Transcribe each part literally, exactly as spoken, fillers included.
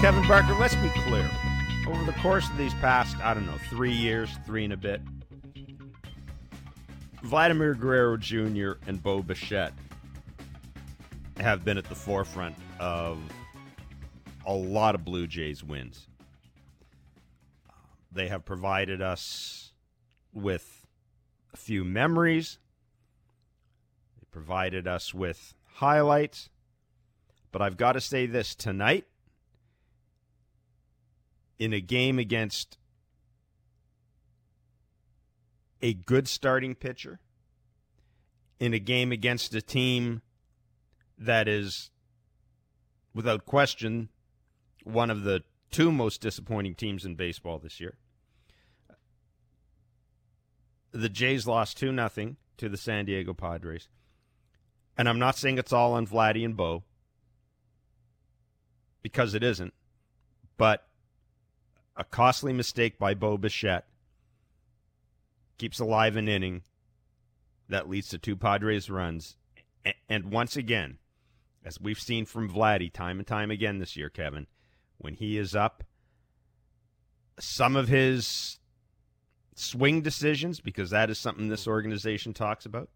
Kevin Barker. Let's be clear. Over the course of these past, I don't know, three years, three and a bit, Vladimir Guerrero Junior and Bo Bichette have been at the forefront of a lot of Blue Jays wins. They have provided us with a few memories. They provided us with highlights. But I've got to say this tonight, in a game against a good starting pitcher, in a game against a team that is, without question, one of the two most disappointing teams in baseball this year. The Jays lost two nothing to the San Diego Padres. And I'm not saying it's all on Vladdy and Bo, because it isn't. But a costly mistake by Bo Bichette keeps alive an inning that leads to two Padres runs. And once again, as we've seen from Vladdy time and time again this year, Kevin, when he is up, some of his swing decisions, because that is something this organization talks about,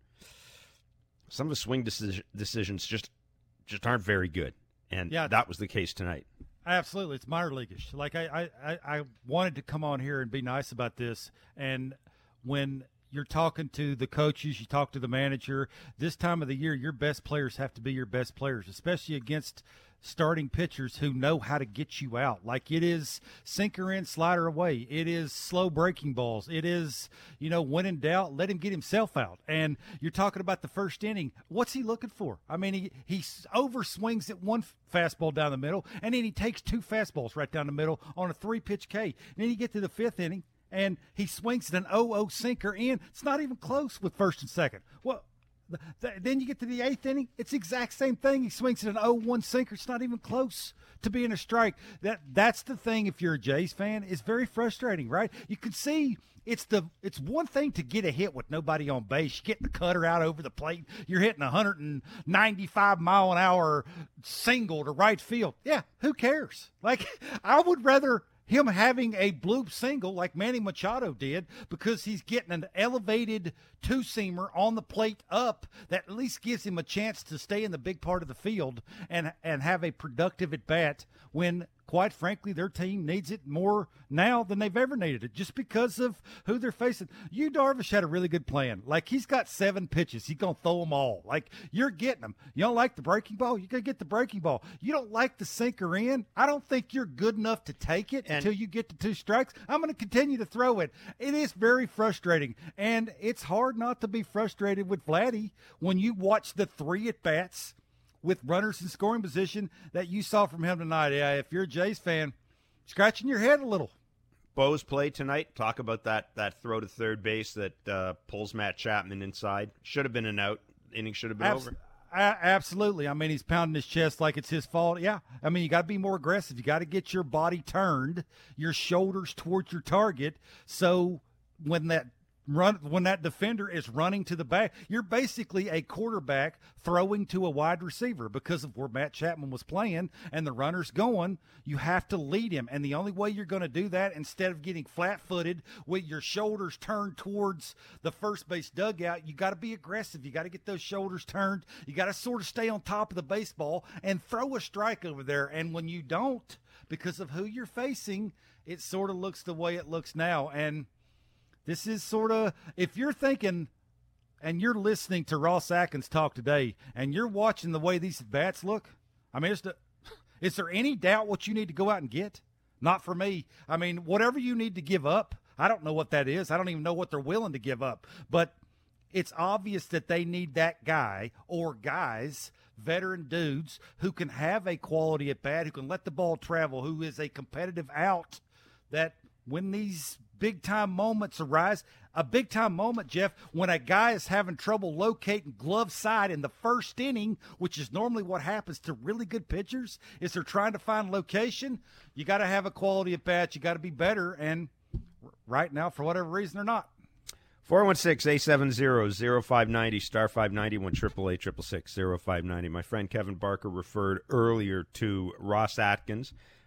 some of his swing decision, decisions just just aren't very good. And yeah, that was the case tonight. Absolutely. It's minor leaguish. Like, I, I, I wanted to come on here and be nice about this. And when you're talking to the coaches, you talk to the manager, this time of the year, your best players have to be your best players, especially against starting pitchers who know how to get you out. Like, it is sinker in, slider away. It is slow breaking balls. It is, you know, when in doubt, let him get himself out. And you're talking about the first inning. What's he looking for? I mean, he, he over swings at one fastball down the middle, and then he takes two fastballs right down the middle on a three-pitch K. And then you get to the fifth inning, and he swings at an oh oh sinker in. It's not even close with first and second. Well, then you get to the eighth inning, it's the exact same thing. He swings at an oh one sinker. It's not even close to being a strike. That That's the thing, if you're a Jays fan, it's very frustrating, right? You can see it's the it's one thing to get a hit with nobody on base. You get the cutter out over the plate. You're hitting a one ninety-five mile an hour single to right field. Yeah, who cares? Like, I would rather him having a bloop single like Manny Machado did, because he's getting an elevated two-seamer on the plate up that at least gives him a chance to stay in the big part of the field and and have a productive at-bat when, quite frankly, their team needs it more now than they've ever needed it, just because of who they're facing. Yu Darvish had a really good plan. Like, he's got seven pitches. He's going to throw them all. Like, you're getting them. You don't like the breaking ball? You're going to get the breaking ball. You don't like the sinker in? I don't think you're good enough to take it and until you get to two strikes. I'm going to continue to throw it. It is very frustrating, and it's hard not to be frustrated with Vladdy when you watch the three at-bats with runners in scoring position that you saw from him tonight. Yeah, if you're a Jays fan, scratching your head a little. Bo's play tonight, talk about that that throw to third base that uh, pulls Matt Chapman inside. Should have been an out. Inning should have been Abs- over. A- absolutely. I mean, he's pounding his chest like it's his fault. Yeah. I mean, you got to be more aggressive. You got to get your body turned, your shoulders towards your target, so when that Run when that defender is running to the back, you're basically a quarterback throwing to a wide receiver because of where Matt Chapman was playing and the runner's going. You have to lead him, and the only way you're going to do that, instead of getting flat-footed with your shoulders turned towards the first base dugout, you got to be aggressive. You got to get those shoulders turned. You got to sort of stay on top of the baseball and throw a strike over there. And when you don't, because of who you're facing, it sort of looks the way it looks now. And this is sort of, if you're thinking and you're listening to Ross Atkins talk today and you're watching the way these bats look, I mean, is, the, is there any doubt what you need to go out and get? Not for me. I mean, whatever you need to give up, I don't know what that is. I don't even know what they're willing to give up. But it's obvious that they need that guy or guys, veteran dudes, who can have a quality at bat, who can let the ball travel, who is a competitive out, that when these big-time moments arise, a big-time moment, Jeff, when a guy is having trouble locating glove side in the first inning, which is normally what happens to really good pitchers, is they're trying to find location. You got to have a quality at bat. You got to be better, and right now, for whatever reason, they're not. four one six, eight seven zero, zero five nine zero, star five ninety, one eight eight eight six six, zero five nine zero. My friend Kevin Barker referred earlier to Ross Atkins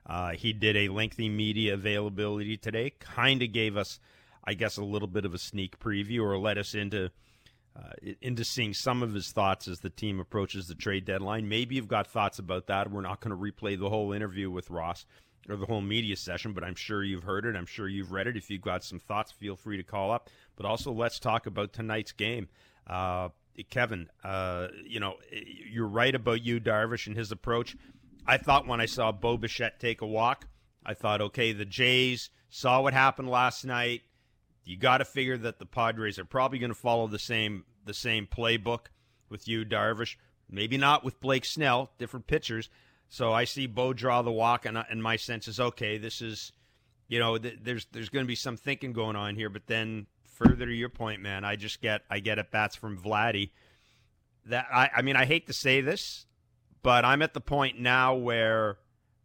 Uh, he did a lengthy media availability today, kind of gave us, I guess, a little bit of a sneak preview or let us into uh, into seeing some of his thoughts as the team approaches the trade deadline. Maybe you've got thoughts about that. We're not going to replay the whole interview with Ross or the whole media session, but I'm sure you've heard it. I'm sure you've read it. If you've got some thoughts, feel free to call up. But also, let's talk about tonight's game. Uh, Kevin, uh, you know, you're right about Yu Darvish and his approach. I thought when I saw Bo Bichette take a walk, I thought, okay, the Jays saw what happened last night. You got to figure that the Padres are probably going to follow the same the same playbook with Yu Darvish. Maybe not with Blake Snell, different pitchers. So I see Bo draw the walk, and, and my sense is, okay, this is, you know, th- there's there's going to be some thinking going on here. But then further to your point, man, I just get I get at bats from Vladdy. That I, I mean, I hate to say this, but I'm at the point now where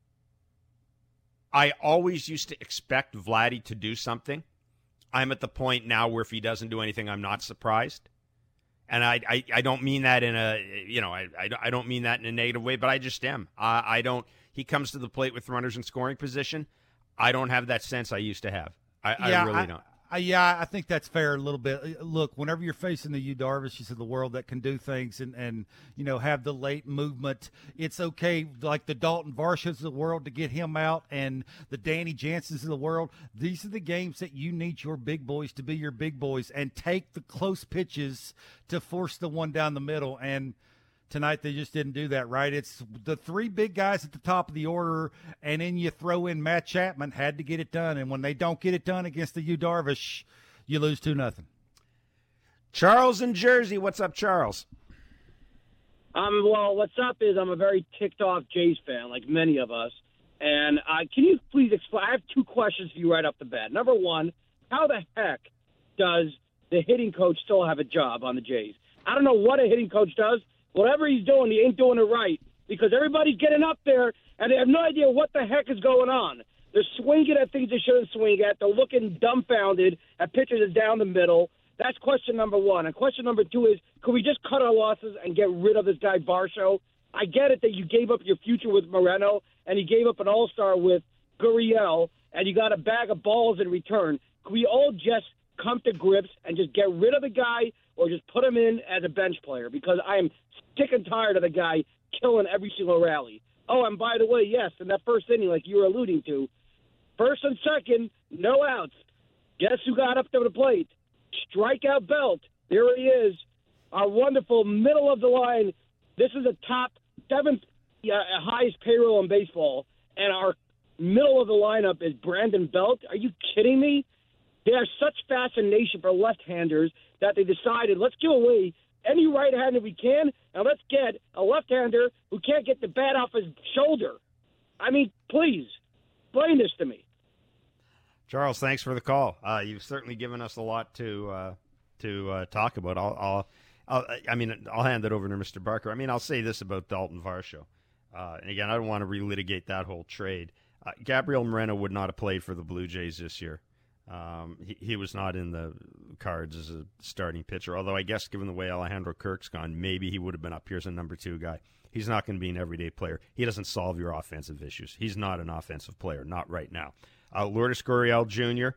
I always used to expect Vladdy to do something. I'm at the point now where if he doesn't do anything, I'm not surprised. And I, I, I don't mean that in a, you know, I, I don't mean that in a negative way, but I just am. I, I don't, he comes to the plate with runners in scoring position. I don't have that sense I used to have. I, yeah, I really I, don't. I, yeah, I think that's fair a little bit. Look, whenever you're facing the Yu Darvish of the world that can do things and, and, you know, have the late movement, it's okay, like the Dalton Varshas of the world, to get him out, and the Danny Jansen's of the world. These are the games that you need your big boys to be your big boys and take the close pitches to force the one down the middle. And tonight they just didn't do that, right? It's the three big guys at the top of the order, and then you throw in Matt Chapman, had to get it done. And when they don't get it done against the Yu Darvish, you lose two nothing. Charles in Jersey. What's up, Charles? Um, well, what's up is I'm a very ticked-off Jays fan, like many of us. And uh, can you please explain? I have two questions for you right off the bat. Number one, how the heck does the hitting coach still have a job on the Jays? I don't know what a hitting coach does. Whatever he's doing, he ain't doing it right, because everybody's getting up there, and they have no idea what the heck is going on. They're swinging at things they shouldn't swing at. They're looking dumbfounded at pitchers that's down the middle. That's question number one. And question number two is, could we just cut our losses and get rid of this guy Varsho? I get it that you gave up your future with Moreno, and you gave up an all-star with Gurriel, and you got a bag of balls in return. Could we all just come to grips and just get rid of the guy, or just put him in as a bench player? Because I am sick and tired of the guy killing every single rally. Oh, and by the way, yes, in that first inning, like you were alluding to, first and second, no outs. Guess who got up to the plate? Strikeout Belt. There he is, our wonderful middle of the line. This is a top seventh uh, highest payroll in baseball, and our middle of the lineup is Brandon Belt. Are you kidding me? They have such fascination for left-handers that they decided, let's give away any right-hander we can, and let's get a left-hander who can't get the bat off his shoulder. I mean, please, explain this to me. Charles, thanks for the call. Uh, you've certainly given us a lot to uh, to uh, talk about. I'll, I'll, I'll, I mean, I'll hand it over to Mister Barker. I mean, I'll say this about Dalton Varsho. Uh, and again, I don't want to relitigate that whole trade. Uh, Gabriel Moreno would not have played for the Blue Jays this year. Um, he, he was not in the cards as a starting pitcher, although I guess given the way Alejandro Kirk's gone, maybe he would have been up here as a number two guy. He's not going to be an everyday player. He doesn't solve your offensive issues. He's not an offensive player, not right now. Uh, Lourdes Gurriel Junior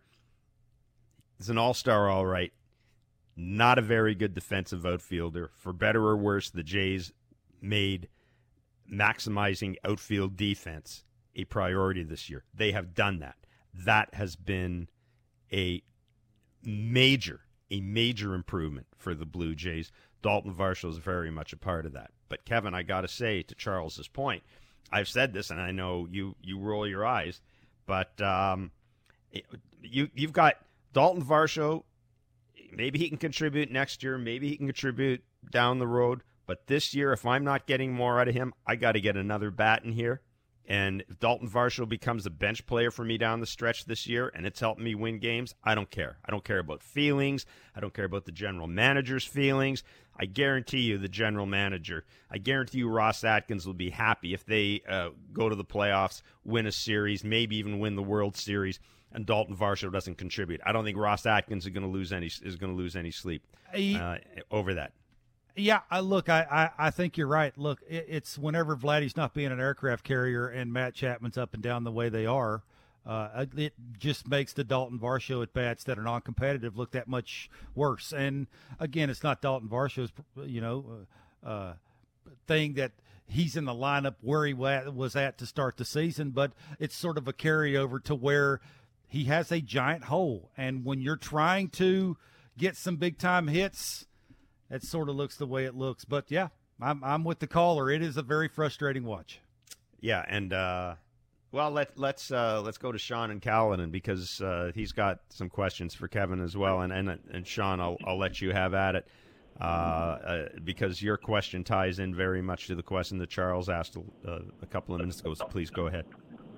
is an all-star, all right. Not a very good defensive outfielder. For better or worse, the Jays made maximizing outfield defense a priority this year. They have done that. That has been a major, a major improvement for the Blue Jays. Dalton Varsho is very much a part of that. But, Kevin, I got to say, to Charles's point, I've said this, and I know you, you roll your eyes, but um, you, you've got Dalton Varsho. Maybe he can contribute next year. Maybe he can contribute down the road. But this year, if I'm not getting more out of him, I got to get another bat in here. And if Dalton Varsho becomes a bench player for me down the stretch this year and it's helping me win games, I don't care. I don't care about feelings. I don't care about the general manager's feelings. I guarantee you the general manager, I guarantee you Ross Atkins will be happy if they uh, go to the playoffs, win a series, maybe even win the World Series, and Dalton Varsho doesn't contribute. I don't think Ross Atkins is going to lose any is going to lose any sleep uh, over that. Yeah, I, look, I, I, I think you're right. Look, it, it's whenever Vladdy's not being an aircraft carrier and Matt Chapman's up and down the way they are, uh, it just makes the Dalton Varsho at bats that are non-competitive look that much worse. And again, it's not Dalton Varsho's, you know, uh, uh, thing that he's in the lineup where he was at to start the season, but it's sort of a carryover to where he has a giant hole. And when you're trying to get some big-time hits, it sort of looks the way it looks. But, yeah, I'm I'm with the caller. It is a very frustrating watch. Yeah, and, uh, well, let, let's uh, let's go to Sean and Caledon because uh, he's got some questions for Kevin as well. And, and, and Sean, I'll, I'll let you have at it uh, uh, because your question ties in very much to the question that Charles asked uh, a couple of minutes ago. So please go ahead.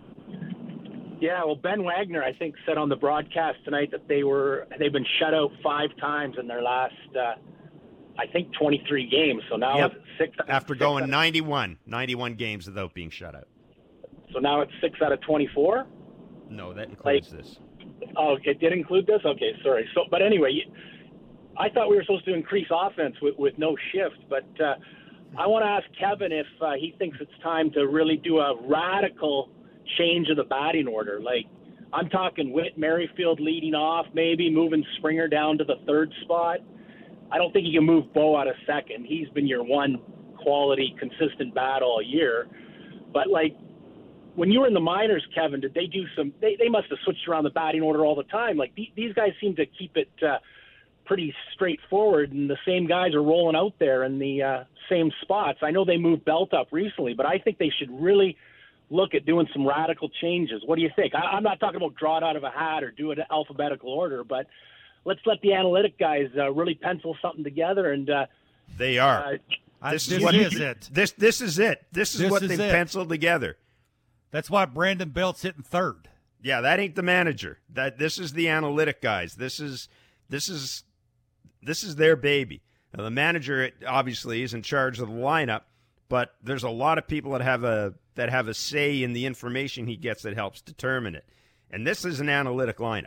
Yeah, well, Ben Wagner, I think, said on the broadcast tonight that they were they've been shut out five times in their last, uh, I think, twenty-three games. So now yep. it's six. After six going out of, ninety-one, ninety-one games without being shut out. So now it's six out of twenty-four. No, that includes like, this. Oh, it did include this. Okay, sorry. So, but anyway, you, I thought we were supposed to increase offense with, with no shift, but uh, I want to ask Kevin if uh, he thinks it's time to really do a radical change of the batting order. Like, I'm talking Whit Merrifield leading off, maybe moving Springer down to the third spot. I don't think you can move Bo out of second. He's been your one quality, consistent bat all year. But, like, when you were in the minors, Kevin, did they do some they, – they must have switched around the batting order all the time. Like, th- these guys seem to keep it uh, pretty straightforward, and the same guys are rolling out there in the uh, same spots. I know they moved Belt up recently, but I think they should really – look at doing some radical changes. What do you think? I, I'm not talking about draw it out of a hat or do it in alphabetical order, but let's let the analytic guys uh, really pencil something together. And uh, they are. Uh, this, this is, what, is it. This this is it. This is this what is they've it. penciled together. That's why Brandon Belt's hitting third. Yeah, that ain't the manager. That this is the analytic guys. This is this is this is their baby. Now, the manager obviously is in charge of the lineup, but there's a lot of people that have a that have a say in the information he gets that helps determine it. And this is an analytic lineup.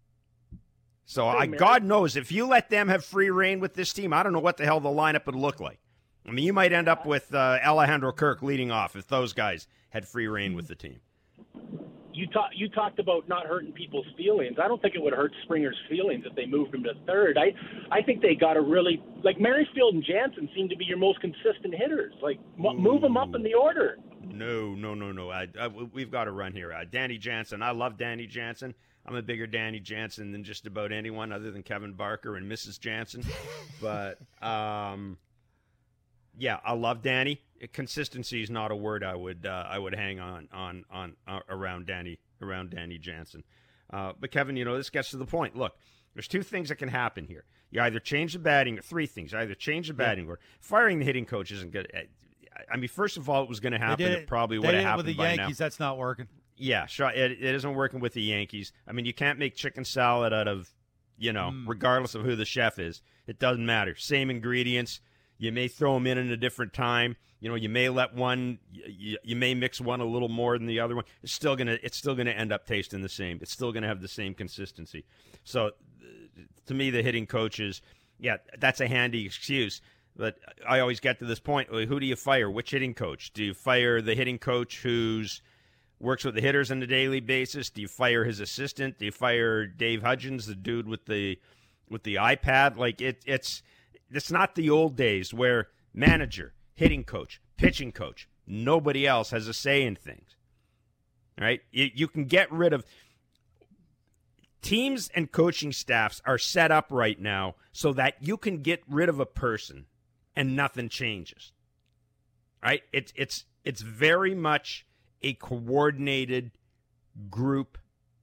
So hey, I, God knows, if you let them have free reign with this team, I don't know what the hell the lineup would look like. I mean, you might end up with uh, Alejandro Kirk leading off if those guys had free reign with the team. You, talk, you talked about not hurting people's feelings. I don't think it would hurt Springer's feelings if they moved him to third. I, I think they got to really – like Merrifield and Jansen seem to be your most consistent hitters. Like, m- move them up in the order. No, no, no, no. I, I, we've got to run here. Uh, Danny Jansen. I love Danny Jansen. I'm a bigger Danny Jansen than just about anyone other than Kevin Barker and Missus Jansen. But, um, yeah, I love Danny. Consistency is not a word I would uh, I would hang on on on uh, around Danny around Danny Jansen. Uh, but Kevin, you know, this gets to the point. Look, there's two things that can happen here. You either change the batting, or three things. You either change the batting yeah. order. Firing the hitting coach isn't good. I mean, first of all, it was going to happen. It, it probably would have happened with the by Yankees. now. That's not working. Yeah, sure. It, it isn't working with the Yankees. I mean, you can't make chicken salad out of, you know, mm. regardless of who the chef is. It doesn't matter. Same ingredients. You may throw them in at a different time. You know, you may let one, you, you may mix one a little more than the other one. It's still gonna, it's still gonna end up tasting the same. It's still gonna have the same consistency. So, to me, the hitting coaches, yeah, that's a handy excuse. But I always get to this point: who do you fire? Which hitting coach? Do you fire the hitting coach who's works with the hitters on a daily basis? Do you fire his assistant? Do you fire Dave Hudgens, the dude with the with the iPad? Like it, it's it's not the old days where manager, hitting coach, pitching coach, nobody else has a say in things. Right? You, you can get rid of teams and coaching staffs are set up right now so that you can get rid of a person and nothing changes. Right? It's it's it's very much a coordinated group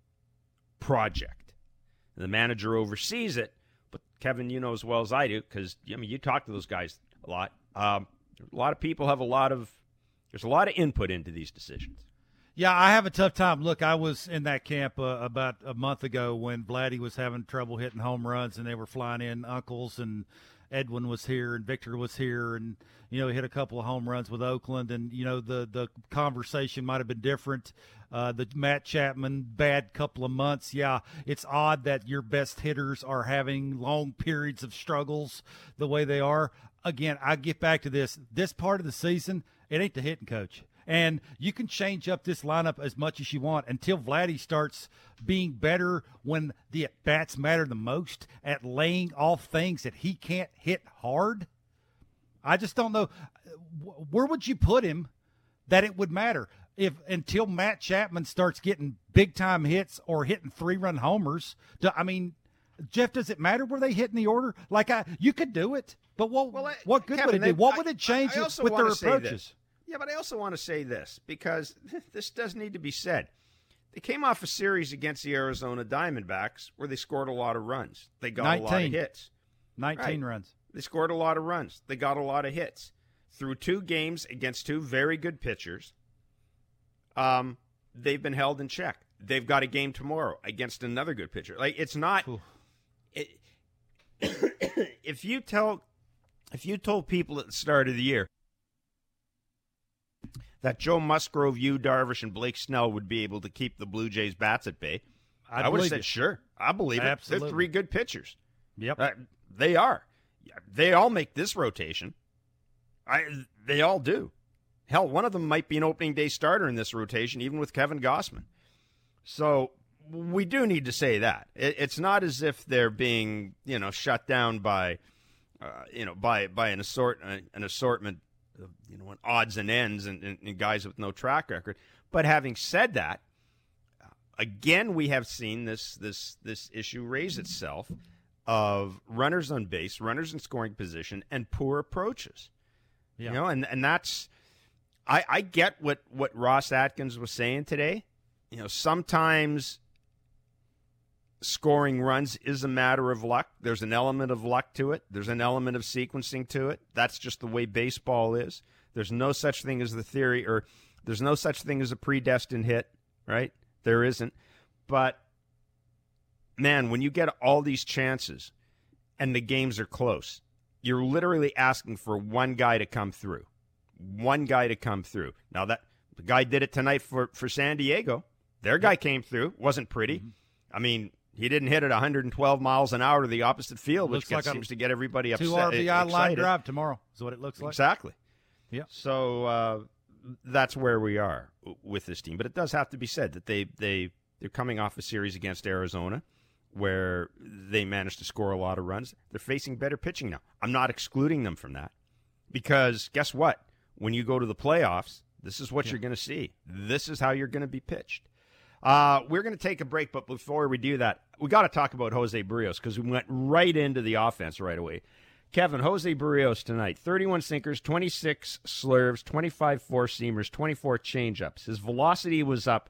project. The manager oversees it, but Kevin, you know as well as I do, because I mean you talk to those guys a lot. Um, a lot of people have a lot of there's a lot of input into these decisions. Yeah, I have a tough time. Look, I was in that camp uh, about a month ago when Vladdy was having trouble hitting home runs, and they were flying in uncles, and Edwin was here, and Victor was here, and you know he hit a couple of home runs with Oakland, and you know the the conversation might have been different uh, the Matt Chapman bad couple of months. Yeah, it's odd that your best hitters are having long periods of struggles the way they are. Again, I get back to this. This part of the season, it ain't the hitting coach. And you can change up this lineup as much as you want until Vladdy starts being better when the at-bats matter the most at laying off things that he can't hit hard. I just don't know. Where would you put him that it would matter? If until Matt Chapman starts getting big-time hits or hitting three-run homers, do, I mean, Jeff, does it matter where they hit in the order? Like, I, you could do it, but what well, I, what good Kevin, would it they, do? What I, would it change I, I with their approaches? This. Yeah, but I also want to say this, because this does need to be said. They came off a series against the Arizona Diamondbacks where they scored a lot of runs. They got nineteen a lot of hits. nineteen right. runs. They scored a lot of runs. They got a lot of hits. Through two games against two very good pitchers, um, they've been held in check. They've got a game tomorrow against another good pitcher. Like, it's not it, if you tell if you told people at the start of the year that Joe Musgrove, Yu Darvish, and Blake Snell would be able to keep the Blue Jays bats at bay, I'd I would have said, it. sure, I believe it. Absolutely. They're three good pitchers. Yep. Uh, they are. They all make this rotation. I, they all do. Hell, one of them might be an opening day starter in this rotation, even with Kevin Gausman. So we do need to say that. It, it's not as if they're being, you know, shut down by, uh, you know, by by an assort an assortment of, you know, odds and ends and, and, and guys with no track record. But having said that, again, we have seen this this this issue raise itself of runners on base, runners in scoring position, and poor approaches. Yeah. You know, and, and that's I, I get what, what Ross Atkins was saying today. You know, sometimes scoring runs is a matter of luck. There's an element of luck to it. There's an element of sequencing to it. That's just the way baseball is. There's no such thing as the theory, or there's no such thing as a predestined hit, right? There isn't. But, man, when you get all these chances and the games are close, you're literally asking for one guy to come through. One guy to come through. Now, that the guy did it tonight for, for San Diego. Their guy came through. Wasn't pretty. Mm-hmm. I mean, he didn't hit at one hundred twelve miles an hour to the opposite field, which gets, like seems to get everybody upset. Two R B I excited. line drive tomorrow is what it looks like. Exactly. Yeah. So uh, that's where we are with this team. But it does have to be said that they, they, they're coming off a series against Arizona where they managed to score a lot of runs. They're facing better pitching now. I'm not excluding them from that, because guess what? When you go to the playoffs, this is what yeah. you're going to see. This is how you're going to be pitched. Uh, we're going to take a break, but before we do that, we got to talk about Jose Berrios, because we went right into the offense right away. Kevin, Jose Berrios tonight, thirty-one sinkers, twenty-six slurves, twenty-five four-seamers, twenty-four changeups. His velocity was up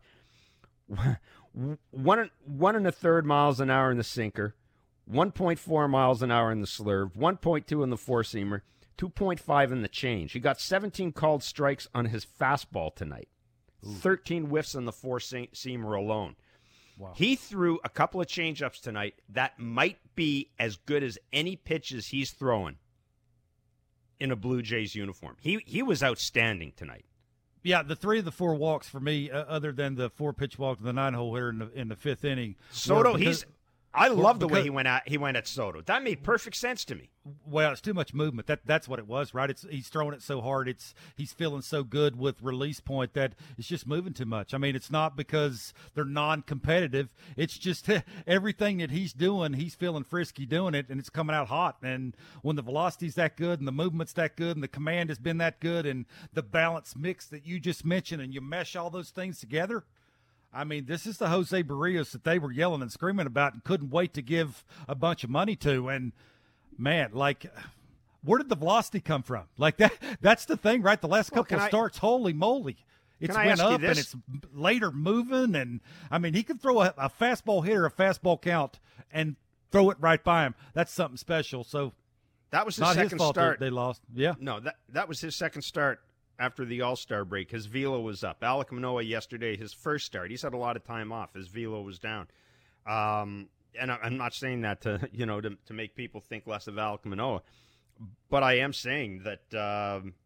one, one and a third miles an hour in the sinker, one point four miles an hour in the slurve, one point two in the four-seamer, two point five in the change. He got seventeen called strikes on his fastball tonight. Ooh. thirteen whiffs on the four-seamer alone. Wow. He threw a couple of changeups tonight that might be as good as any pitches he's throwing in a Blue Jays uniform. He he was outstanding tonight. Yeah, the three of the four walks for me, uh, other than the four-pitch walk to the nine-hole hitter in the in the fifth inning. Soto, because, he's I love the because, way he went at he went at Soto. That made perfect sense to me. Well, it's too much movement. That that's what it was, right? It's he's throwing it so hard. It's he's feeling so good with release point that it's just moving too much. I mean, it's not because they're non-competitive. It's just everything that he's doing, he's feeling frisky doing it, and it's coming out hot. And when the velocity's that good, and the movement's that good, and the command has been that good, and the balance mix that you just mentioned, and you mesh all those things together. I mean, this is the Jose Berrios that they were yelling and screaming about and couldn't wait to give a bunch of money to. And, man, like, where did the velocity come from? Like, that that's the thing, right? The last well, couple of I, starts, holy moly. It's went up, and it's later moving. And, I mean, he could throw a, a fastball hitter, a fastball count, and throw it right by him. That's something special. So that was his not second his fault start. They, they lost. Yeah. No, that that was his second start after the All-Star break. His velo was up. Alek Manoah yesterday, his first start, he's had a lot of time off. His velo was down. Um, and I, I'm not saying that to, you know, to, to make people think less of Alek Manoah, but I am saying that, um,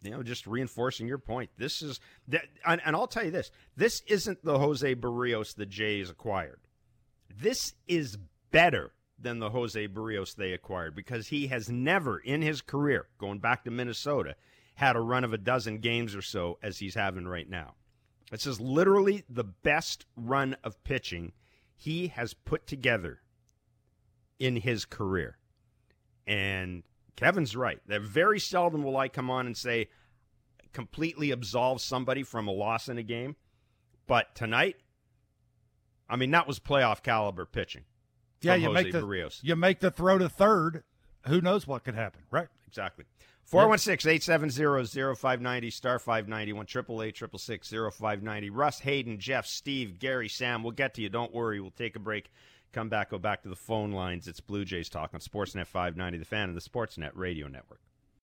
you know, just reinforcing your point. This is, and, and I'll tell you this, this isn't the Jose Barrios the Jays acquired. This is better than the Jose Barrios they acquired because he has never in his career, going back to Minnesota, had a run of a dozen games or so as he's having right now. This is literally the best run of pitching he has put together in his career. And Kevin's right. That very seldom will I come on and say completely absolve somebody from a loss in a game. But tonight, I mean, that was playoff caliber pitching. Yeah, you Jose make the Barrios. you make the throw to third. Who knows what could happen, right? Exactly. four one six, eight seven zero, zero five nine zero, star five ninety-one, eight eight eight, six six six, zero five nine zero. Russ, Hayden, Jeff, Steve, Gary, Sam. We'll get to you. Don't worry. We'll take a break. Come back, go back to the phone lines. It's Blue Jays Talk on Sportsnet five ninety, The Fan, and the Sportsnet Radio Network.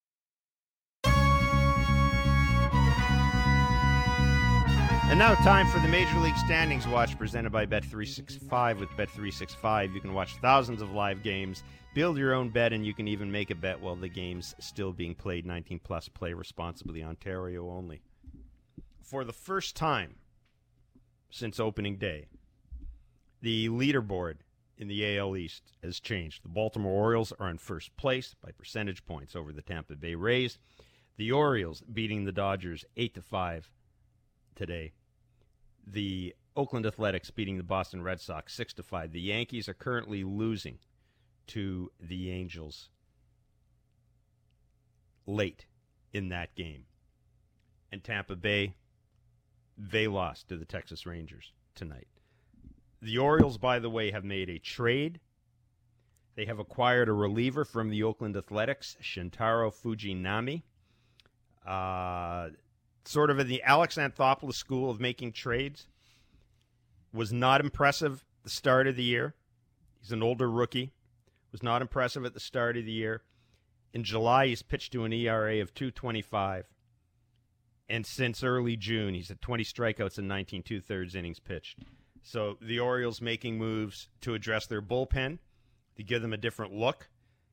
And now time for the Major League Standings Watch presented by Bet three sixty-five. With Bet three sixty-five, you can watch thousands of live games, build your own bet, and you can even make a bet while the game's still being played. nineteen plus, play responsibly, Ontario only. For the first time since opening day, the leaderboard in the A L East has changed. The Baltimore Orioles are in first place by percentage points over the Tampa Bay Rays. The Orioles beating the Dodgers eight to five today. The Oakland Athletics beating the Boston Red Sox six to five. The Yankees are currently losing to the Angels late in that game. And Tampa Bay, they lost to the Texas Rangers tonight. The Orioles, by the way, have made a trade. They have acquired a reliever from the Oakland Athletics, Shintaro Fujinami. Uh, sort of in the Alex Anthopoulos school of making trades. Was not impressive at the start of the year. He's an older rookie. Was not impressive at the start of the year. In July, he's pitched to an E R A of two twenty-five. And since early June, he's at twenty strikeouts and nineteen two-thirds innings pitched. So the Orioles making moves to address their bullpen, to give them a different look.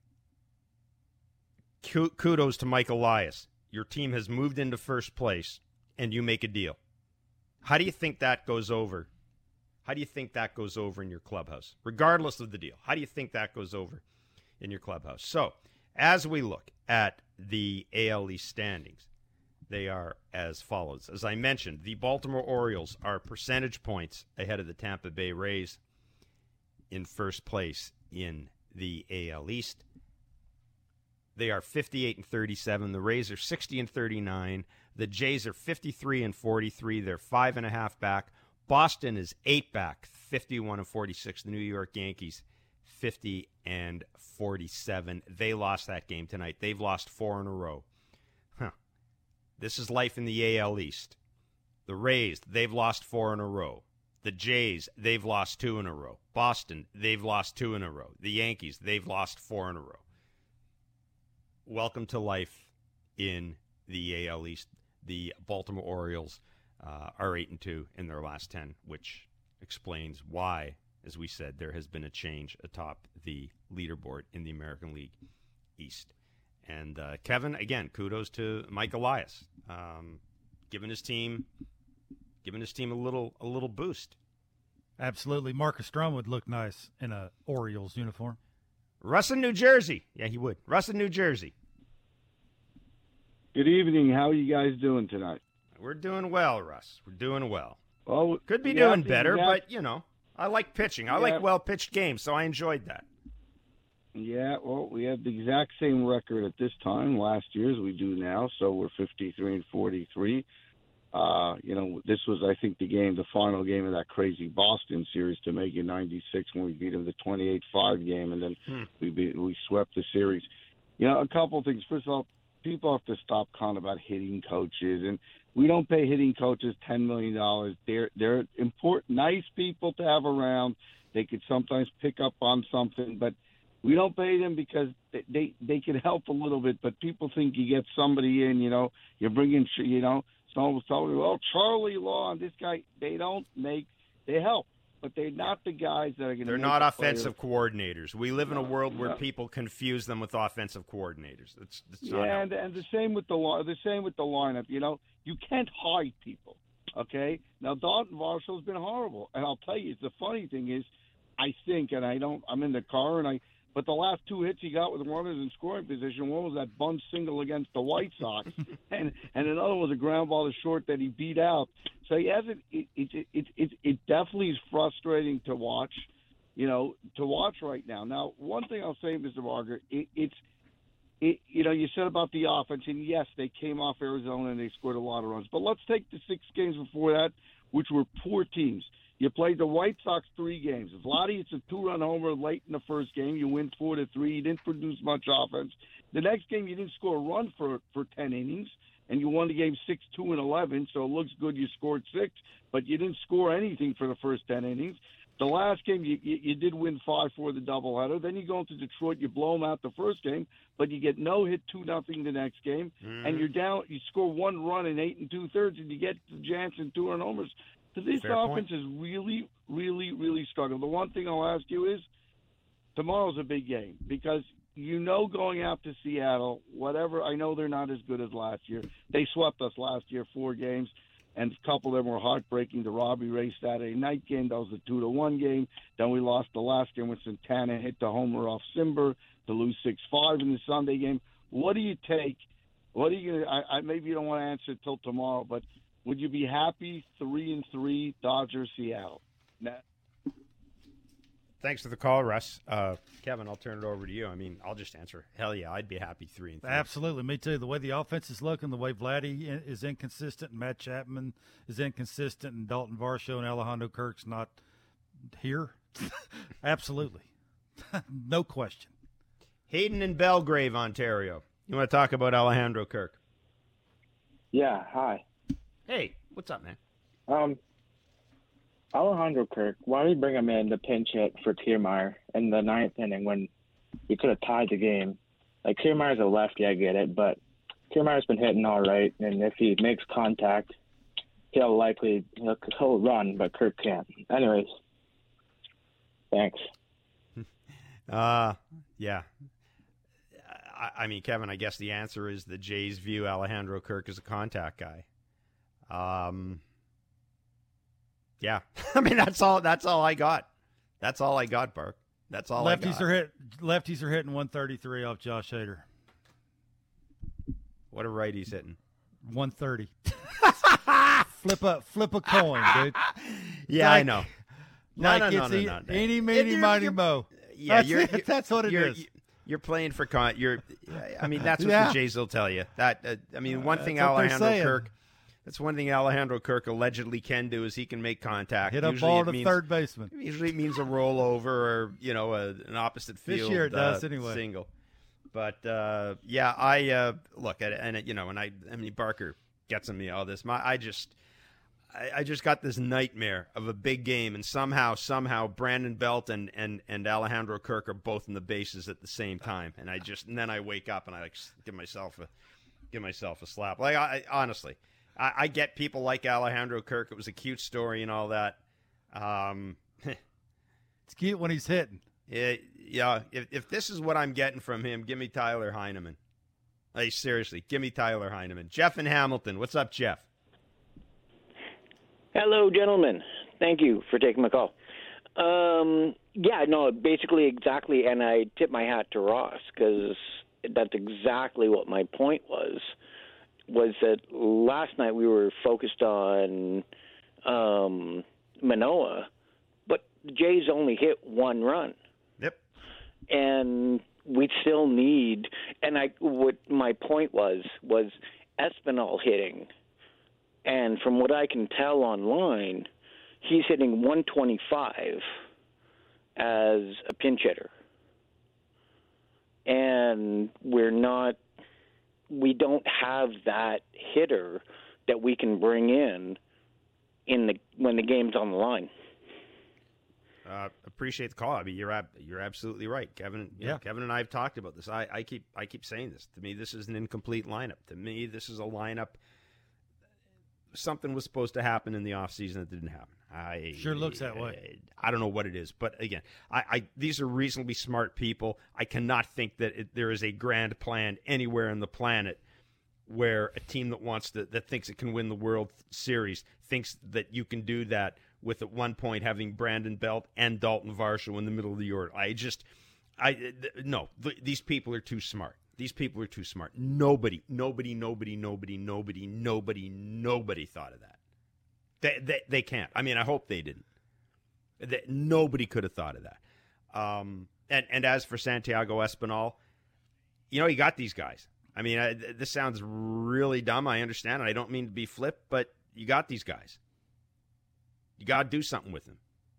Kudos to Mike Elias. Your team has moved into first place, and you make a deal. How do you think that goes over? How do you think that goes over in your clubhouse? Regardless of the deal, how do you think that goes over in your clubhouse? So, as we look at the A L East standings, they are as follows. As I mentioned, the Baltimore Orioles are percentage points ahead of the Tampa Bay Rays in first place in the A L East. They are fifty-eight and thirty-seven. The Rays are sixty and thirty-nine. The Jays are fifty-three and forty-three. They're five and a half back. Boston is eight back, fifty-one and forty-six. The New York Yankees, fifty and forty-seven. They lost that game tonight. They've lost four in a row. Huh. This is life in the A L East. The Rays, they've lost four in a row. The Jays, they've lost two in a row. Boston, they've lost two in a row. The Yankees, they've lost four in a row. Welcome to life in the A L East. The Baltimore Orioles uh, are eight and two in their last ten, which explains why, as we said, there has been a change atop the leaderboard in the American League East. And uh, Kevin, again, kudos to Mike Elias, um, giving his team, giving his team a little a little boost. Absolutely, Marcus Stroman would look nice in a Orioles uniform. Russ in New Jersey, yeah, he would. Russ in New Jersey. Good evening. How are you guys doing tonight? We're doing well, Russ. We're doing well. Well, could be yeah, doing better, yeah. but you know, I like pitching. I Yeah. like well-pitched games, so I enjoyed that. Yeah, well, we have the exact same record at this time last year as we do now, so we're fifty-three and forty-three. Uh, you know, this was, I think, the game, the final game of that crazy Boston series to make it ninety-six when we beat them the twenty-eight five game, and then Hmm. we beat, we swept the series. You know, a couple of things. First of all, people have to stop calling about hitting coaches, and we don't pay hitting coaches ten million dollars. They're they're important, nice people to have around. They could sometimes pick up on something, but we don't pay them because they, they they can help a little bit. But people think you get somebody in, you know, you bring in, you know, someone was telling me, well, Charlie Law and this guy, they don't make, they help. but they're not the guys that are going to. They're make not the offensive players. coordinators. We live in a No, world where no. people confuse them with offensive coordinators. It's, it's Yeah, not and, and the same with the li- the same with the lineup. You know, you can't hide people. Okay, now Dalton Varshall's been horrible, and I'll tell you, the funny thing is, I think, and I don't, I'm in the car, and I, but the last two hits he got with runners in scoring position, one was that bunt single against the White Sox, and and another was a ground ball to short that he beat out. So he hasn't. It it it it, it definitely is frustrating to watch, you know, to watch right now. Now, one thing I'll say, Mister Barger, it, it's. It, you know, you said about the offense, and yes, they came off Arizona and they scored a lot of runs. But let's take the six games before that, which were poor teams. You played the White Sox three games. Vladdy, it's a two-run homer late in the first game. You win four to three. You didn't produce much offense. The next game, you didn't score a run for for ten innings, and you won the game six two and eleven. So it looks good. You scored six, but you didn't score anything for the first ten innings. The last game, you, you, you did win five four the doubleheader. Then you go into Detroit, you blow them out the first game, but you get no hit two nothing the next game, Mm. and you're down. You score one run in eight and two thirds, and you get the Jansen two run homers. So this Fair offense point. is really, really, really struggling. The one thing I'll ask you is, tomorrow's a big game because you know going out to Seattle, whatever. I know they're not as good as last year. They swept us last year, four games. And a couple of them were heartbreaking. The Robbie Ray Saturday night game, that was a two to one game. Then we lost the last game when Santana hit the homer off Simber to lose six five in the Sunday game. What do you take? What are you gonna? I, I maybe you don't want to answer till tomorrow, but would you be happy three and three Dodgers Seattle? Nah. Thanks for the call, Russ. Uh, Kevin, I'll turn it over to you. I mean, I'll just answer. Hell yeah, I'd be happy three and three. Absolutely, me too. The way the offense is looking, the way Vladdy i- is inconsistent, and Matt Chapman is inconsistent, and Dalton Varsho and Alejandro Kirk's not here. Absolutely, no question. Hayden in Belgrave, Ontario. You want to talk about Alejandro Kirk? Yeah, hi. Hey, what's up, man? Um, Alejandro Kirk, why did we bring him in to pinch hit for Kiermaier in the ninth inning when we could have tied the game? Like, Kiermaier's a lefty, I get it, but Kiermaier's been hitting all right, and if he makes contact, he'll likely he'll, he'll run, but Kirk can't. Anyways, thanks. Uh, yeah. I, I mean, Kevin, I guess the answer is the Jays view Alejandro Kirk as a contact guy. Um, yeah. I mean, that's all. That's all I got. That's all I got, Bark. That's all. Lefties I got. are hit. Lefties are hitting one thirty-three off Josh Hader. What are righties hitting? one thirty. flip a flip a coin, dude. Yeah, Like- I know. No, like no, it's no, no, e- no, no. Eeny, If meeny, you're- miny, you're- mo. Yeah, That's you're, it. you're- That's what it you're, is. You're playing for con. You're. I mean, that's what Yeah. the Jays will tell you. That uh, I mean, one Uh, thing that's what they're Alejandro saying. Kirk. That's one thing Alejandro Kirk allegedly can do is he can make contact. Hit a Usually ball it to means, third baseman. Usually it means a rollover or you know a, an opposite This field. year it does uh, anyway. Single. But uh, yeah, I uh, look at it, and it, you know, when I I mean Barker gets on me all this. My I just. I, I just got this nightmare of a big game, and somehow, somehow, Brandon Belt and, and, and Alejandro Kirk are both in the bases at the same time, and I just and then I wake up and I like give myself a give myself a slap. Like I, I honestly, I, I get people like Alejandro Kirk. It was a cute story and all that. Um, It's cute when he's hitting. it, yeah, if if this is what I'm getting from him, give me Tyler Heineman. Like seriously, give me Tyler Heineman. Jeff in Hamilton, what's up, Jeff? Hello, gentlemen. Thank you for taking my call. Um, yeah, no, basically exactly, and I tip my hat to Ross because that's exactly what my point was, was that last night we were focused on um, Manoah, but the Jays only hit one run. Yep. And we still need, and I what my point was, was Espinal hitting. And from what I can tell online, he's hitting one twenty-five as a pinch hitter. And we're not, we don't have that hitter that we can bring in in the when the game's on the line. Uh, appreciate the call. I mean, you're ab- you're absolutely right, Kevin. you know, Yeah. Kevin and I have talked about this. I, I keep I keep saying this. To me, this is an incomplete lineup. To me, this is a lineup. Something was supposed to happen in the offseason that didn't happen. I Sure looks that way. I, I don't know what it is, but again, I, I these are reasonably smart people. I cannot think that it, there is a grand plan anywhere on the planet where a team that wants to that thinks it can win the World Series thinks that you can do that with at one point having Brandon Belt and Dalton Varsho in the middle of the order. I just, I th- no, th- these people are too smart. These people are too smart. Nobody, nobody, nobody, nobody, nobody, nobody, nobody thought of that. They, they, they can't. I mean, I hope they didn't. They, nobody could have thought of that. Um, and, and as for Santiago Espinal, you know, you got these guys. I mean, I, this sounds really dumb. I understand. I don't mean to be flip, but you got these guys. You got to do something with them.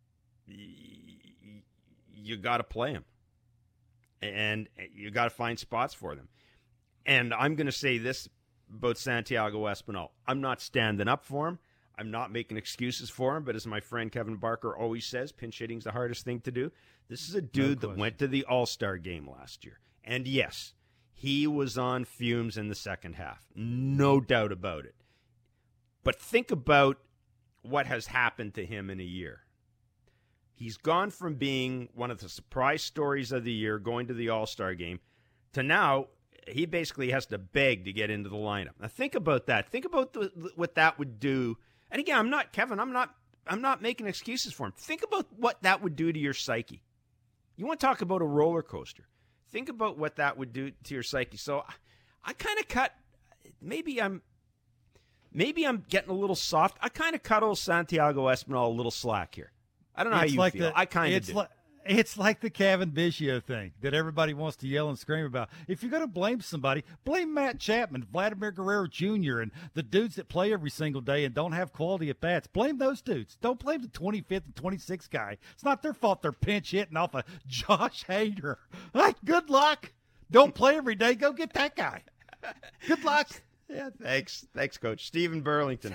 You, you got to play them. And you got to find spots for them. And I'm going to say this about Santiago Espinal. I'm not standing up for him. I'm not making excuses for him. But as my friend Kevin Barker always says, pinch hitting's the hardest thing to do. This is a dude no that went to the All-Star game last year. And yes, he was on fumes in the second half. No doubt about it. But think about what has happened to him in a year. He's gone from being one of the surprise stories of the year, going to the All-Star game, to now he basically has to beg to get into the lineup. Now think about that. Think about the, what that would do. And again, I'm not Kevin. I'm not. I'm not making excuses for him. Think about what that would do to your psyche. You want to talk about a roller coaster? Think about what that would do to your psyche. So I, I kind of cut. Maybe I'm. Maybe I'm getting a little soft. I kind of cut old Santiago Espinal a little slack here. I don't know it's how you like feel. The, I kind of do. Like, it's like the Kevin Biggio thing that everybody wants to yell and scream about. If you're going to blame somebody, blame Matt Chapman, Vladimir Guerrero Junior, and the dudes that play every single day and don't have quality at bats. Blame those dudes. Don't blame the twenty-fifth and twenty-sixth guy. It's not their fault they're pinch hitting off of Josh Hader. Like, good luck. Don't play every day. Go get that guy. Good luck. Yeah, thanks. Thanks, Coach. Stephen Burlington.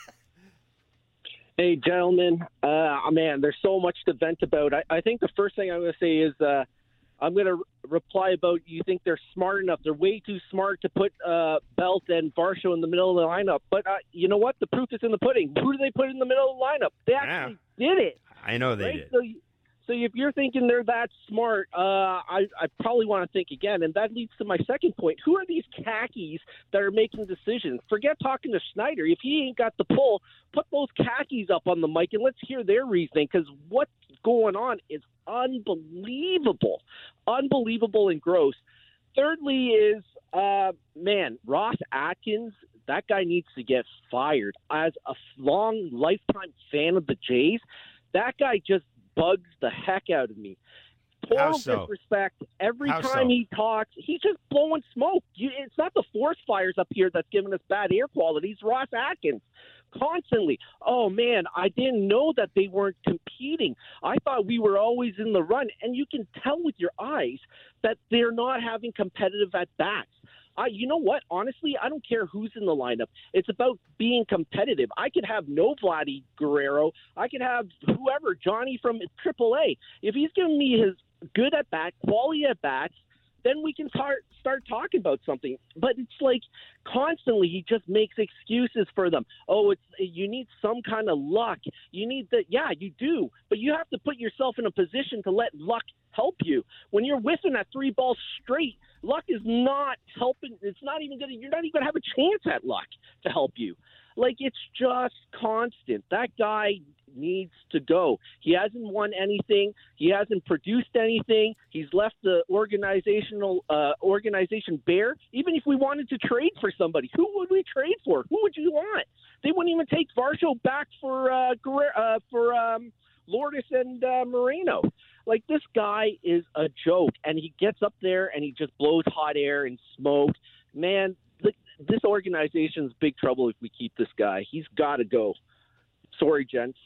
Hey, gentlemen. Uh, man, there's so much to vent about. I, I think the first thing I'm going to say is uh, I'm going to re- reply about you think they're smart enough. They're way too smart to put uh, Belt and Varsho in the middle of the lineup. But uh, you know what? The proof is in the pudding. Who do they put in the middle of the lineup? They actually yeah. did it. I know they right? did. So, so if you're thinking they're that smart, uh, I, I probably want to think again. And that leads to my second point. Who are these khakis that are making decisions? Forget talking to Schneider. If he ain't got the pull, put those khakis up on the mic and let's hear their reasoning, because what's going on is unbelievable. Unbelievable and gross. Thirdly is, uh, man, Ross Atkins, that guy needs to get fired. As a long lifetime fan of the Jays, that guy just bugs the heck out of me. Total so? disrespect. Every How time so? he talks, he's just blowing smoke. You, it's not the forest fires up here that's giving us bad air quality. It's Ross Atkins. Constantly. Oh, man, I didn't know that they weren't competing. I thought we were always in the run. And you can tell with your eyes that they're not having competitive at-bats. I, you know what? Honestly, I don't care who's in the lineup. It's about being competitive. I could have no Vladdy Guerrero. I could have whoever, Johnny from triple A. If he's giving me his good at bat, quality at bats, then we can start start talking about something. But it's like constantly he just makes excuses for them. Oh, it's you need some kind of luck. You need that. Yeah, you do. But you have to put yourself in a position to let luck help you. When you're whiffing at three balls straight, luck is not helping. It's not even going to, you're not even going to have a chance at luck to help you. Like, it's just constant. That guy needs to go. He hasn't won anything. He hasn't produced anything. He's left the organizational uh, organization bare. Even if we wanted to trade for somebody, who would we trade for? Who would you want? They wouldn't even take Varsho back for uh, uh, for um, Lourdes and uh, Moreno. Like, this guy is a joke, and he gets up there and he just blows hot air and smoke. Man, the, this organization's big trouble if we keep this guy. He's got to go. Sorry, gents.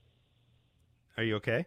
Are you okay?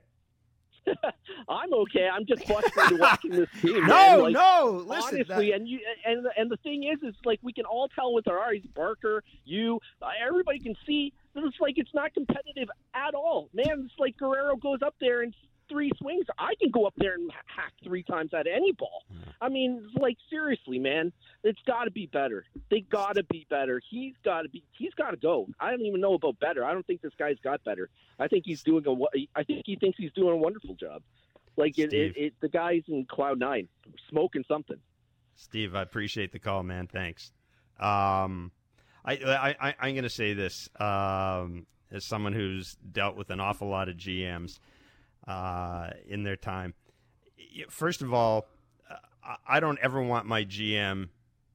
I'm okay. I'm just frustrated watching this team. No, like, no. Listen, honestly, that... and you and and the thing is, is like we can all tell with our eyes, Barker, you, uh, everybody can see that it's like it's not competitive at all. Man, it's like Guerrero goes up there and three swings, I can go up there and hack three times at any ball. I mean, like, seriously, man, it's got to be better. They got to be better. He's got to be. He's got to go. I don't even know about better. I don't think this guy's got better. I think he's doing a. I think he thinks he's doing a wonderful job. Like it, it, it the guy's in cloud nine, smoking something. Steve, I appreciate the call, man. Thanks. Um, I, I, I I'm going to say this um, as someone who's dealt with an awful lot of G Ms uh, in their time. First of all, I don't ever want my G M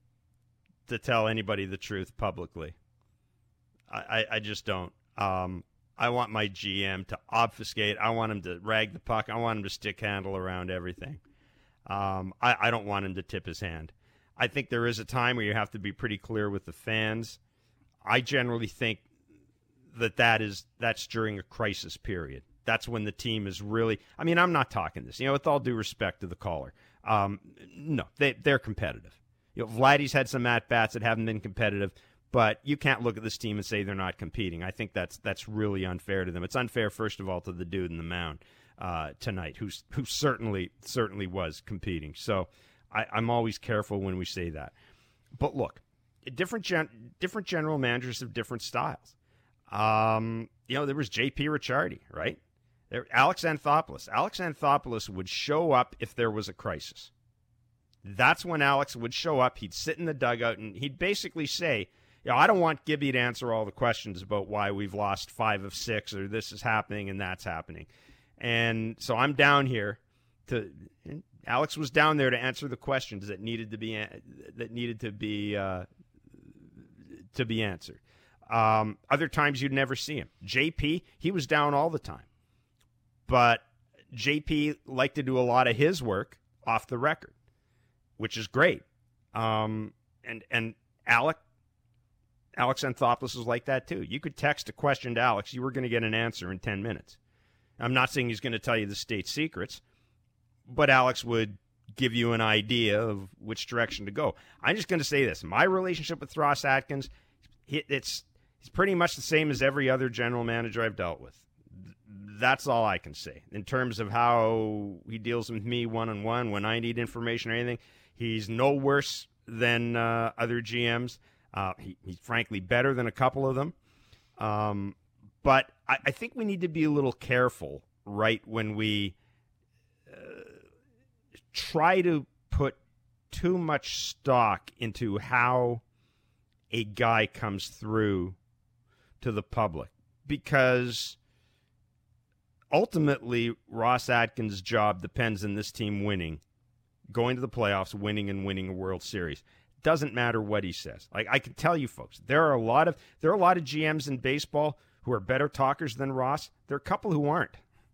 to tell anybody the truth publicly. I, I, I just don't. Um, I want my G M to obfuscate. I want him to rag the puck. I want him to stick handle around everything. Um, I, I don't want him to tip his hand. I think there is a time where you have to be pretty clear with the fans. I generally think that, that is, that's during a crisis period. That's when the team is really – I mean, I'm not talking this. You know, with all due respect to the caller. Um, no, they, they're competitive. You know, Vladdy's had some at-bats that haven't been competitive, but you can't look at this team and say they're not competing. I think that's that's really unfair to them. It's unfair, first of all, to the dude in the mound uh, tonight, who's who certainly certainly was competing. So I, I'm always careful when we say that. But look, different gen- different general managers have different styles. Um, you know, there was J P Ricciardi, right? There, Alex Anthopoulos. Alex Anthopoulos would show up if there was a crisis. That's when Alex would show up. He'd sit in the dugout, and he'd basically say, you know, I don't want Gibby to answer all the questions about why we've lost five of six or this is happening and that's happening. And so I'm down here to – Alex was down there to answer the questions that needed to be that needed to be uh, to be answered. Um, other times you'd never see him. J P, he was down all the time. But J P liked to do a lot of his work off the record, which is great. Um, and and Alec, Alex Anthopoulos was like that too. You could text a question to Alex, you were going to get an answer in ten minutes. I'm not saying he's going to tell you the state secrets, but Alex would give you an idea of which direction to go. I'm just going to say this. My relationship with Ross Atkins, it's, it's pretty much the same as every other general manager I've dealt with. That's all I can say. In terms of how he deals with me one-on-one when I need information or anything, he's no worse than uh, other G Ms. Uh, he, he's frankly better than a couple of them. Um, but I, I think we need to be a little careful, right, when we uh, try to put too much stock into how a guy comes through to the public. Because ultimately, Ross Atkins' job depends on this team winning, going to the playoffs, winning and winning a World Series. Doesn't matter what he says. Like I can tell you, folks, there are a lot of there are a lot of G Ms in baseball who are better talkers than Ross. There are a couple who aren't.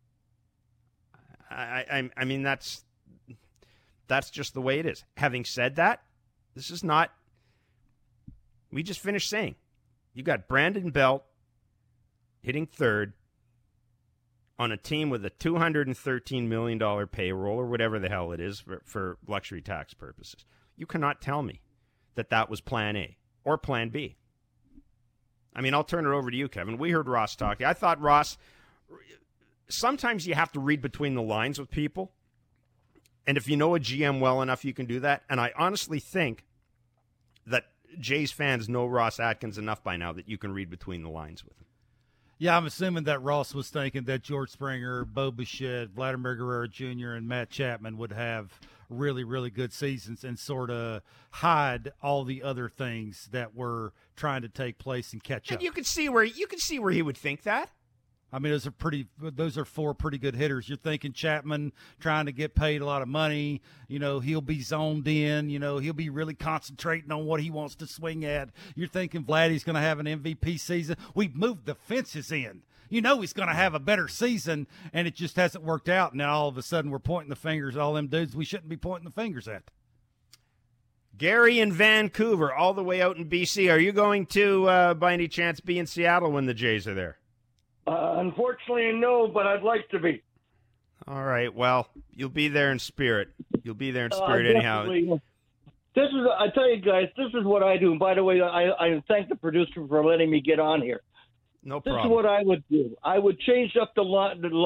I, I, I mean, that's that's just the way it is. Having said that, this is not. We just finished saying, you got Brandon Belt hitting third on a team with a two hundred thirteen million dollars payroll or whatever the hell it is for, for luxury tax purposes. You cannot tell me that that was plan A or plan B. I mean, I'll turn it over to you, Kevin. We heard Ross talking. I thought Ross, sometimes you have to read between the lines with people. And if you know a G M well enough, you can do that. And I honestly think that Jays fans know Ross Atkins enough by now that you can read between the lines with him. Yeah, I'm assuming that Ross was thinking that George Springer, Bo Bichette, Vladimir Guerrero Junior, and Matt Chapman would have really, really good seasons and sort of hide all the other things that were trying to take place and catch and up. You can see where you can see where he would think that. I mean, those are pretty. Those are four pretty good hitters. You're thinking Chapman trying to get paid a lot of money. You know, he'll be zoned in. You know, he'll be really concentrating on what he wants to swing at. You're thinking Vladdy's going to have an M V P season. We've moved the fences in. You know he's going to have a better season, and it just hasn't worked out. Now all of a sudden we're pointing the fingers at all them dudes we shouldn't be pointing the fingers at. Gary in Vancouver, all the way out in B C. Are you going to, uh, by any chance, be in Seattle when the Jays are there? Uh, unfortunately, no, but I'd like to be. All right. Well, you'll be there in spirit. You'll be there in Uh, spirit anyhow. definitely. This is, I tell you guys, this is what I do. And by the way, I, I thank the producer for letting me get on here. No This problem. is what I would do. I would change up the, line, the lineup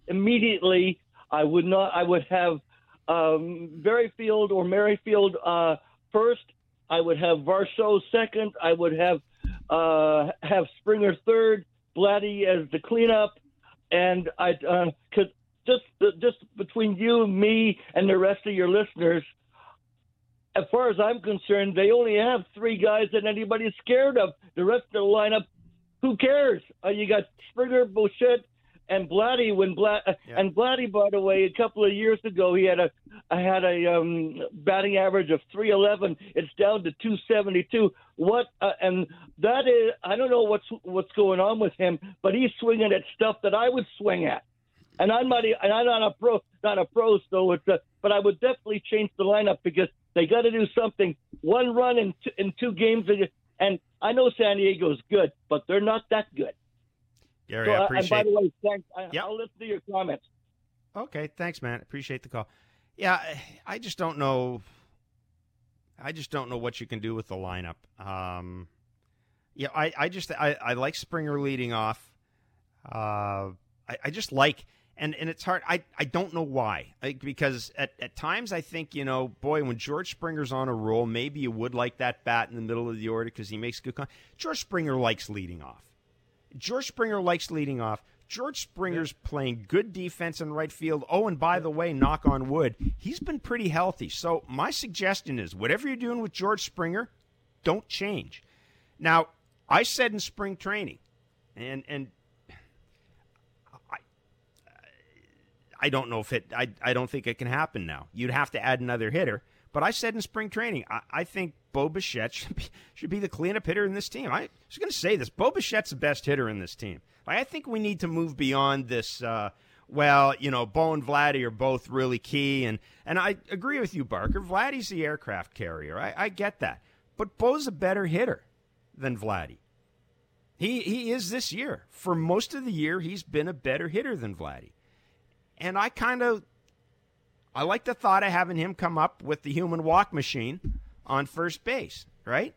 immediately. I would not. I would have um, Berryfield or Merrifield uh, first. I would have Varsho second. I would have uh, have Springer third. Blatty as the cleanup, and I because uh, just just between you, me, and the rest of your listeners, as far as I'm concerned, they only have three guys that anybody's scared of. The rest of the lineup, who cares? Uh, you got Springer, Bichette, and Blatty. When Blat yeah. and Blatty, by the way, a couple of years ago, he had a I had a um, batting average of three eleven. It's down to two seventy-two. What uh, and that is, I don't know what's what's going on with him, but he's swinging at stuff that I would swing at. And I'm not, and I'm not a pro, not a pro, so it's a, but I would definitely change the lineup because they got to do something. One run in two, in two games, and I know San Diego's good, but they're not that good. Gary, so, I appreciate. And by the way, thanks. I, yep. I'll listen to your comments. Okay, thanks, man. Appreciate the call. Yeah, I just don't know. I just don't know what you can do with the lineup. Um, yeah, I, I just I, I like Springer leading off. Uh, I, I just like. And and it's hard. I, I don't know why. Like, because at, at times I think, you know, boy, when George Springer's on a roll, maybe you would like that bat in the middle of the order because he makes good con- George Springer likes leading off. George Springer likes leading off. George Springer's playing good defense in right field. Oh, and by the way, knock on wood, he's been pretty healthy. So my suggestion is whatever you're doing with George Springer, don't change. Now, I said in spring training, and and I don't know if it, I, I don't think it can happen now. You'd have to add another hitter. But I said in spring training, I, I think Bo Bichette should be, should be the cleanup hitter in this team. I was going to say this. Bo Bichette's the best hitter in this team. Like, I think we need to move beyond this, uh, well, you know, Bo and Vladdy are both really key. And, and I agree with you, Barker. Vladdy's the aircraft carrier. I, I get that. But Bo's a better hitter than Vladdy. He, he is this year. For most of the year, he's been a better hitter than Vladdy. And I kind of, I like the thought of having him come up with the human walk machine on first base, right?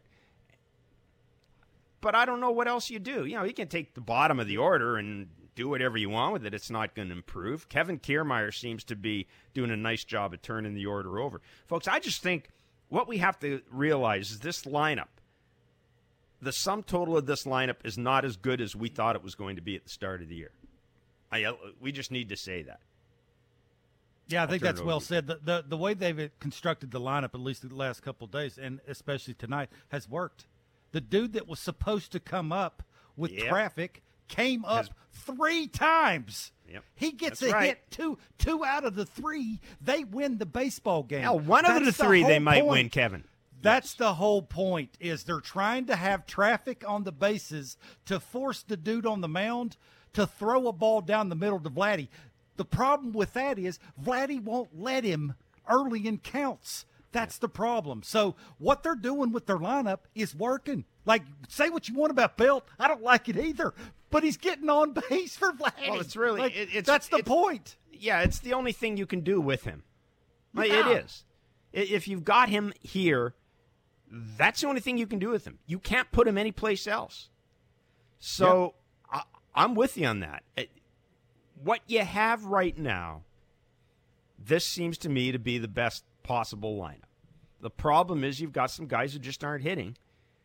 But I don't know what else you do. You know, you can take the bottom of the order and do whatever you want with it. It's not going to improve. Kevin Kiermaier seems to be doing a nice job of turning the order over. Folks, I just think what we have to realize is this lineup, the sum total of this lineup is not as good as we thought it was going to be at the start of the year. I, we just need to say that. Yeah, I think that's well said. The, the the way they've constructed the lineup, at least the last couple of days, and especially tonight, has worked. The dude that was supposed to come up with yep. traffic came up has, three times. Yep. He gets that's a right. hit two two out of the three. They win the baseball game. Hell, one that's of the three the they might point. win, Kevin. That's yes. the whole point, is they're trying to have traffic on the bases to force the dude on the mound to throw a ball down the middle to Vladdy. The problem with that is Vladdy won't let him early in counts. That's the problem. So what they're doing with their lineup is working. Like, say what you want about Belt. I don't like it either. But he's getting on base for Vladdy. Well, it's really like, it, it's, that's the it's, point. Yeah, it's the only thing you can do with him. Like, yeah. It is. If you've got him here, that's the only thing you can do with him. You can't put him anyplace else. So yep. I, I'm with you on that. It, What you have right now, this seems to me to be the best possible lineup. The problem is you've got some guys who just aren't hitting.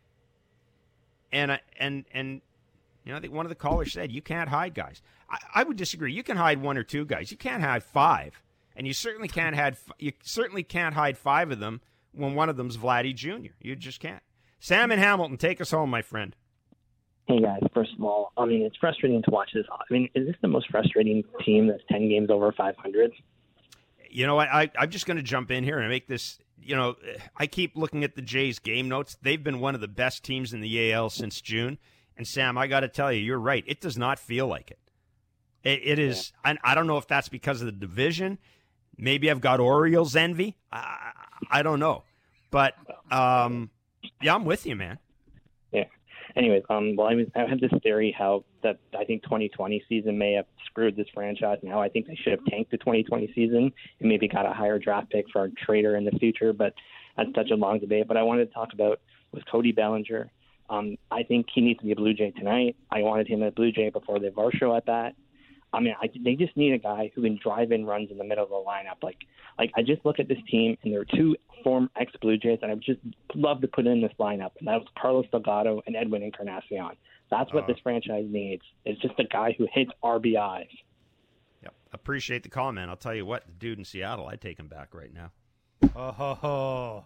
And, and, and you know, I think one of the callers said, you can't hide guys. I, I would disagree. You can hide one or two guys. You can't hide five. And you certainly can't hide, you certainly can't hide five of them when one of them's Vladdy Junior You just can't. Sam in Hamilton, take us home, my friend. Hey, guys, first of all, I mean, it's frustrating to watch this. I mean, is this the most frustrating team that's ten games over five hundred? You know, I, I, I'm just going to jump in here and make this, you know, I keep looking at the Jays game notes. They've been one of the best teams in the A L since June. And, Sam, I got to tell you, you're right. It does not feel like it. It, it is, yeah. and I don't know if that's because of the division. Maybe I've got Orioles envy. I, I don't know. But, um, yeah, I'm with you, man. Yeah. Anyways, um, well, I, was, I had this theory how that I think twenty twenty season may have screwed this franchise, and how I think they should have tanked the twenty twenty season and maybe got a higher draft pick for a trader in the future. But that's such a long debate. But I wanted to talk about with Cody Bellinger. Um, I think he needs to be a Blue Jay tonight. I wanted him a Blue Jay before the Varsho at bat. I mean, I, they just need a guy who can drive in runs in the middle of the lineup. Like, like I just look at this team, and there are two former ex-Blue Jays that I would just love to put in this lineup, and that was Carlos Delgado and Edwin Encarnacion. That's what uh, this franchise needs. It's just a guy who hits R B Is. Yep. Appreciate the call, man. I'll tell you what, the dude in Seattle, I'd take him back right now. Oh, ho, ho.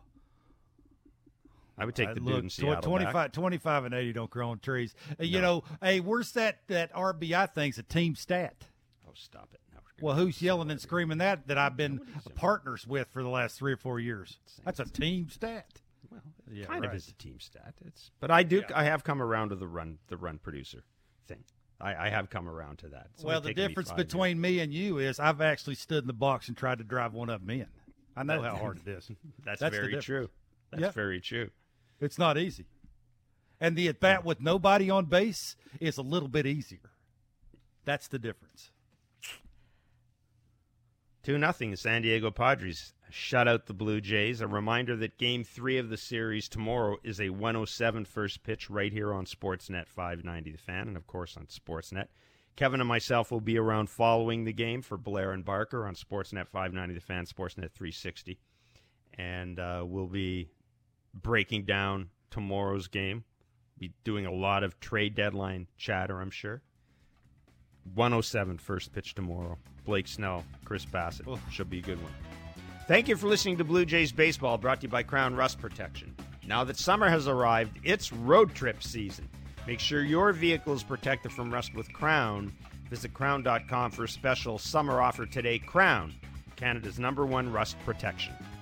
I would take the uh, dude look, in Seattle twenty-five, back. twenty-five and eighty don't grow on trees. Uh, you No. know, hey, where's that, that R B I thing's a team stat? Oh, stop it. No, well, who's yelling and screaming that that I've been partners with for the last three or four years? That's a team stat. Well, yeah, kind right. of is a team stat. It's, but I do. Yeah. I have come around to the run, the run producer thing. I, I have come around to that. It's Well, only the taken me difference five between me and you is I've actually stood in the box and tried to drive one of them in. I know That- how hard it is. That's, That's the very difference. true. That's Yeah. very true. It's not easy. And the at-bat with nobody on base is a little bit easier. That's the difference. Two nothing. San Diego Padres shut out the Blue Jays. A reminder that Game Three of the series tomorrow is a one oh seven first pitch right here on Sportsnet five ninety The Fan, and of course on Sportsnet. Kevin and myself will be around following the game for Blair and Barker on Sportsnet five ninety The Fan, Sportsnet three sixty, and uh, we'll be breaking down tomorrow's game. Be doing a lot of trade deadline chatter, I'm sure. one oh seven first pitch tomorrow. Blake Snell, Chris Bassett. Oh. Should be a good one. Thank you for listening to Blue Jays Baseball, brought to you by Crown Rust Protection. Now that summer has arrived, it's road trip season. Make sure your vehicle is protected from rust with Crown. Visit crown dot com for a special summer offer today. Crown, Canada's number one rust protection.